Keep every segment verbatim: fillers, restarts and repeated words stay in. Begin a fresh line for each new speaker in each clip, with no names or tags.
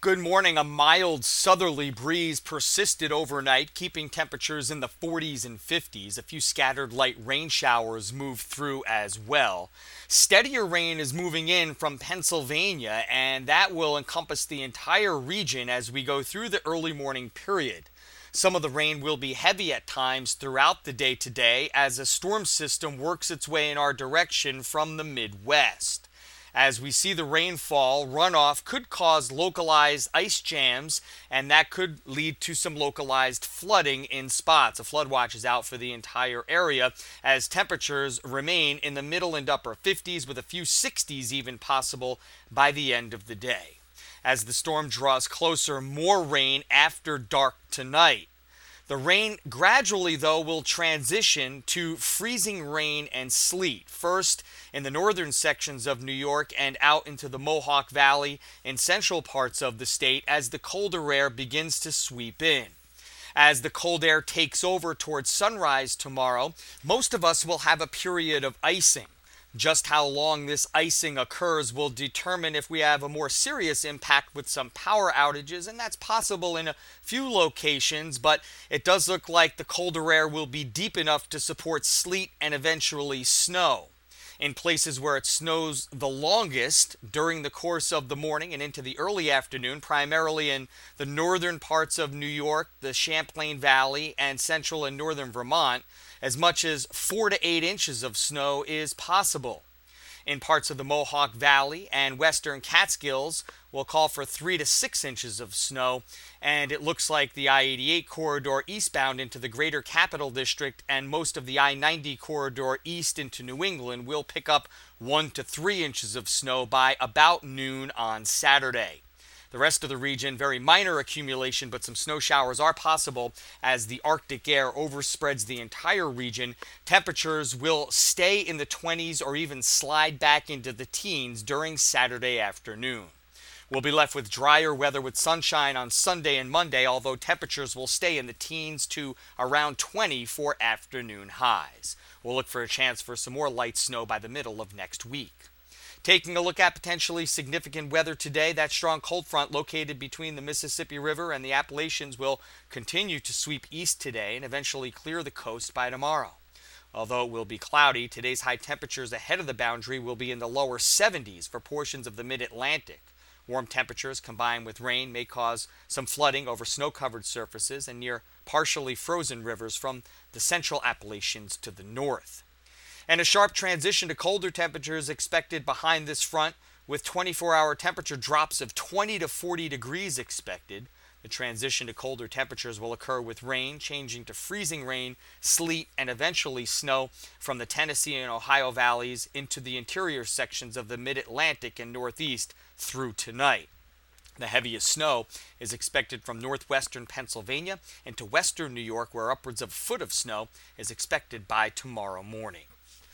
Good morning. A mild southerly breeze persisted overnight, keeping temperatures in the forties and fifties. A few scattered light rain showers moved through as well. Steadier rain is moving in from Pennsylvania, and that will encompass the entire region as we go through the early morning period. Some of the rain will be heavy at times throughout the day today as a storm system works its way in our direction from the Midwest. As we see the rainfall, runoff could cause localized ice jams, and that could lead to some localized flooding in spots. A flood watch is out for the entire area as temperatures remain in the middle and upper fifties with a few sixties even possible by the end of the day. As the storm draws closer, more rain after dark tonight. The rain gradually, though, will transition to freezing rain and sleet. First, in the northern sections of New York and out into the Mohawk Valley and central parts of the state as the colder air begins to sweep in. As the cold air takes over towards sunrise tomorrow, most of us will have a period of icing. Just how long this icing occurs will determine if we have a more serious impact with some power outages, and that's possible in a few locations, but it does look like the colder air will be deep enough to support sleet and eventually snow. In places where it snows the longest during the course of the morning and into the early afternoon, primarily in the northern parts of New York, the Champlain Valley, and central and northern Vermont, as much as four to eight inches of snow is possible. In parts of the Mohawk Valley and western Catskills, we'll call for three to six inches of snow, and it looks like the I eighty-eight corridor eastbound into the greater Capital District and most of the I ninety corridor east into New England will pick up one to three inches of snow by about noon on Saturday. The rest of the region, very minor accumulation, but some snow showers are possible as the Arctic air overspreads the entire region. Temperatures will stay in the twenties or even slide back into the teens during Saturday afternoon. We'll be left with drier weather with sunshine on Sunday and Monday, although temperatures will stay in the teens to around twenty for afternoon highs. We'll look for a chance for some more light snow by the middle of next week. Taking a look at potentially significant weather today, that strong cold front located between the Mississippi River and the Appalachians will continue to sweep east today and eventually clear the coast by tomorrow. Although it will be cloudy, today's high temperatures ahead of the boundary will be in the lower seventies for portions of the mid-Atlantic. Warm temperatures combined with rain may cause some flooding over snow-covered surfaces and near partially frozen rivers from the central Appalachians to the north. And a sharp transition to colder temperatures expected behind this front with twenty-four hour temperature drops of twenty to forty degrees expected. The transition to colder temperatures will occur with rain changing to freezing rain, sleet, and eventually snow from the Tennessee and Ohio valleys into the interior sections of the mid-Atlantic and northeast through tonight. The heaviest snow is expected from northwestern Pennsylvania into western New York, where upwards of a foot of snow is expected by tomorrow morning.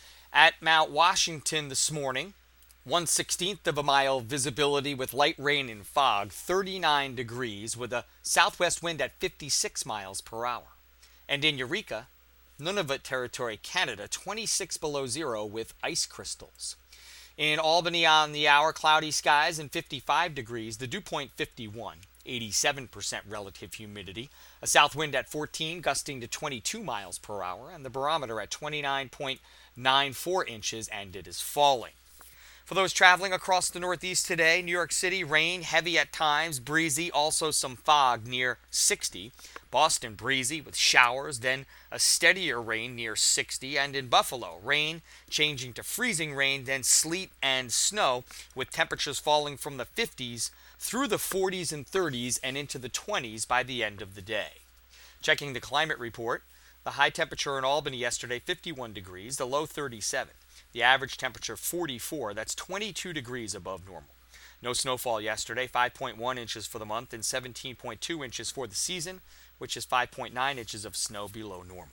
At Mount Washington this morning, one sixteenth of a mile visibility with light rain and fog, thirty-nine degrees with a southwest wind at fifty-six miles per hour. And in Eureka, Nunavut Territory, Canada, twenty-six below zero with ice crystals. In Albany on the hour, cloudy skies and fifty-five degrees, the dew point fifty-one, eighty-seven percent relative humidity, a south wind at fourteen, gusting to twenty-two miles per hour, and the barometer at twenty-nine point nine four inches, and it is falling. For those traveling across the Northeast today, New York City, rain, heavy at times, breezy, also some fog near sixty. Boston, breezy with showers, then a steadier rain near sixty. And in Buffalo, rain changing to freezing rain, then sleet and snow with temperatures falling from the fifties through the forties and thirties and into the twenties by the end of the day. Checking the climate report, the high temperature in Albany yesterday, fifty-one degrees, the low thirty-seven. The average temperature forty-four, that's twenty-two degrees above normal. No snowfall yesterday, five point one inches for the month and seventeen point two inches for the season, which is five point nine inches of snow below normal.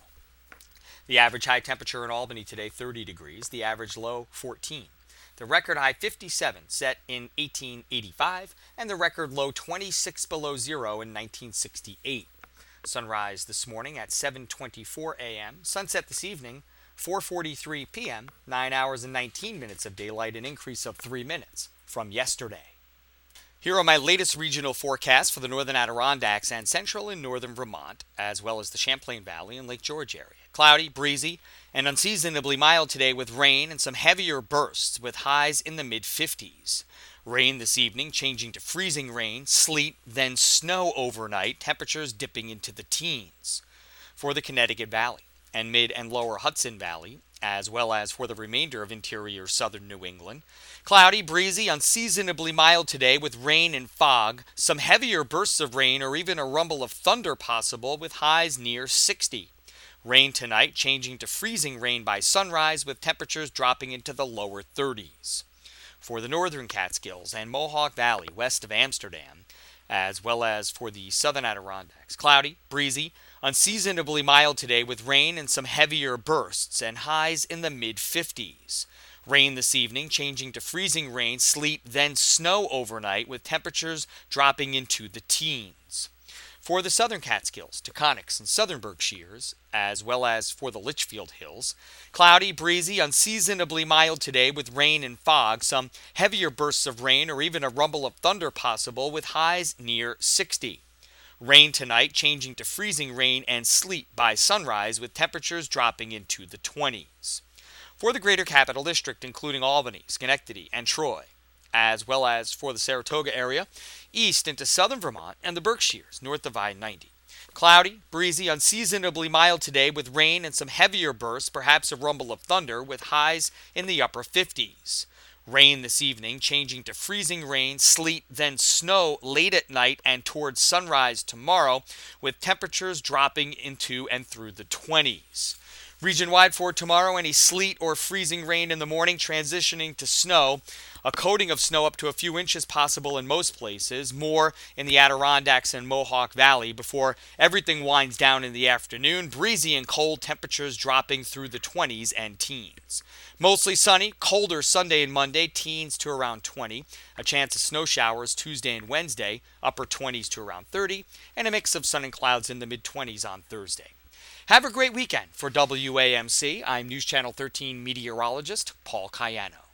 The average high temperature in Albany today, thirty degrees, the average low, fourteen. The record high, fifty-seven, set in eighteen eighty-five, and the record low, twenty-six below zero in nineteen sixty-eight. Sunrise this morning at seven twenty-four a.m., sunset this evening, four forty-three p.m., nine hours and nineteen minutes of daylight, an increase of three minutes from yesterday. Here are my latest regional forecasts for the northern Adirondacks and central and northern Vermont, as well as the Champlain Valley and Lake George area. Cloudy, breezy, and unseasonably mild today with rain and some heavier bursts with highs in the mid fifties. Rain this evening changing to freezing rain, sleet, then snow overnight, temperatures dipping into the teens. For the Connecticut Valley and mid and lower Hudson Valley, as well as for the remainder of interior southern New England, cloudy, breezy, unseasonably mild today with rain and fog, some heavier bursts of rain or even a rumble of thunder possible with highs near sixty. Rain tonight changing to freezing rain by sunrise with temperatures dropping into the lower thirties. For the northern Catskills and Mohawk Valley west of Amsterdam, as well as for the southern Adirondacks, cloudy, breezy, unseasonably mild today with rain and some heavier bursts and highs in the mid fifties. Rain this evening changing to freezing rain, sleet, then snow overnight with temperatures dropping into the teens. For the southern Catskills, Taconics, and southern Berkshires, as well as for the Litchfield Hills, cloudy, breezy, unseasonably mild today with rain and fog, some heavier bursts of rain or even a rumble of thunder possible with highs near sixty. Rain tonight changing to freezing rain and sleet by sunrise with temperatures dropping into the twenties. For the greater capital district, including Albany, Schenectady, and Troy, as well as for the Saratoga area, east into southern Vermont and the Berkshires, north of I ninety. Cloudy, breezy, unseasonably mild today with rain and some heavier bursts, perhaps a rumble of thunder, with highs in the upper fifties. Rain this evening changing to freezing rain, sleet, then snow late at night and towards sunrise tomorrow, with temperatures dropping into and through the twenties. Region-wide for tomorrow, any sleet or freezing rain in the morning transitioning to snow. A coating of snow up to a few inches possible in most places, more in the Adirondacks and Mohawk Valley before everything winds down in the afternoon. Breezy and cold, temperatures dropping through the twenties and teens. Mostly sunny, colder Sunday and Monday, teens to around twenty. A chance of snow showers Tuesday and Wednesday, upper twenties to around thirty. And a mix of sun and clouds in the mid-twenties on Thursday. Have a great weekend. For W A M C, I'm News Channel thirteen meteorologist Paul Cayano.